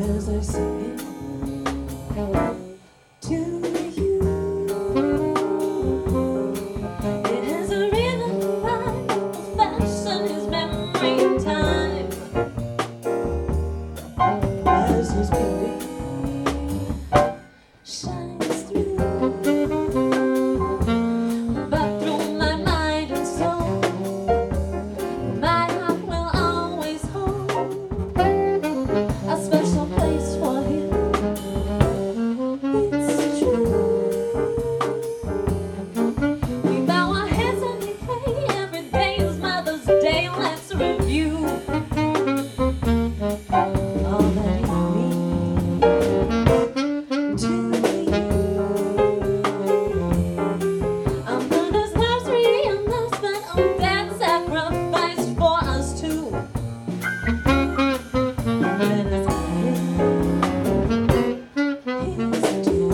as I sing to you. It has a rhythm rhyme, a fashion his memory in time as his beauty shines through. But through my mind and soul, my heart will always hold a special place for him. It's true. We bow our heads and we pray. Every day is Mother's Day. Let's review all that he means to you. A mother's love's reinvestment on that sacrifice for us too. Let us his due.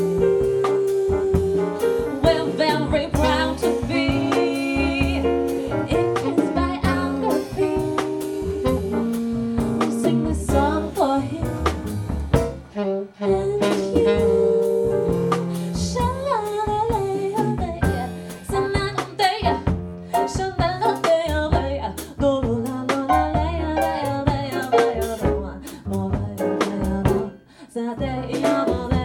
We're very proud to be in his biography. We sing this song for him and you. Sha-la-la-la-la-la, sa-la-la-la-la, sha-la-la-la-la-la, do-la-la-la-la-la-la-la-la-la-la, mo-la-la-la-la, sa-da-ya-la-la,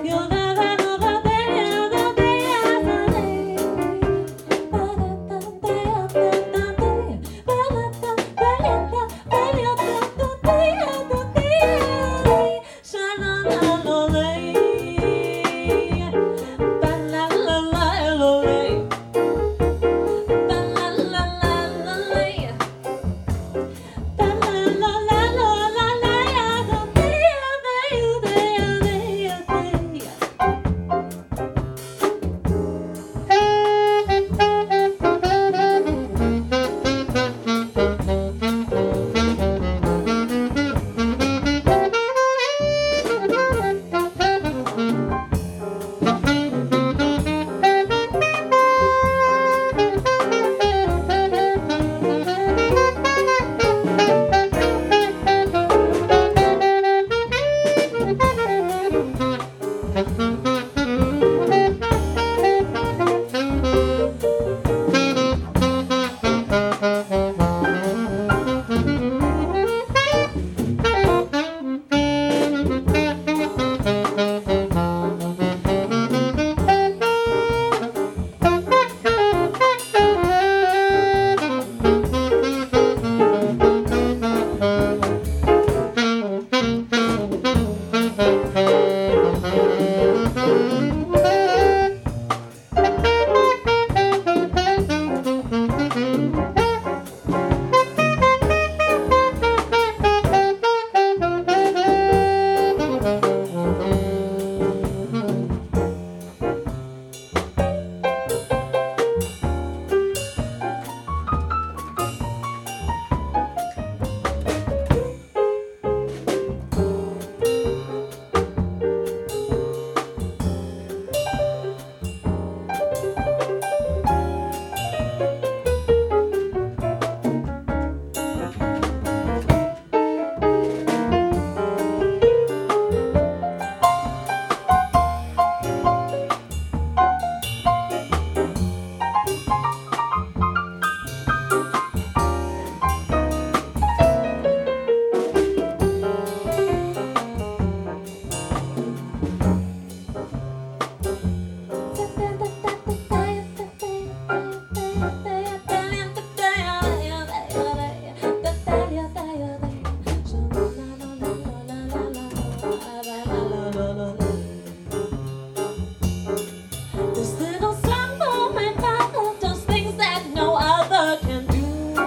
this little song for my father does things that no other can do.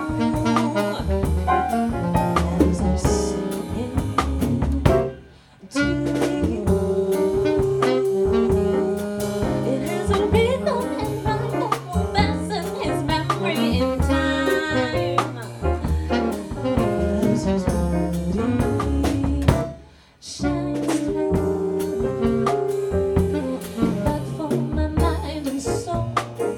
As I sing to you, it has a rhythm and rhyme that will fasten his memory in time. As his beauty shines through. But for my mind and soul,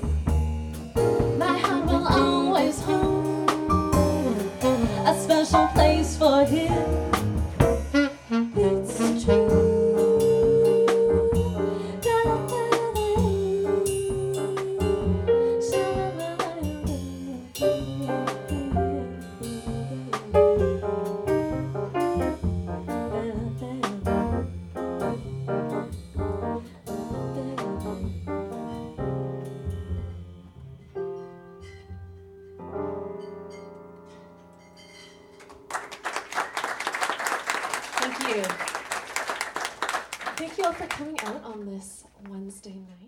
my heart will always hold a special place for him. for coming out on this Wednesday night.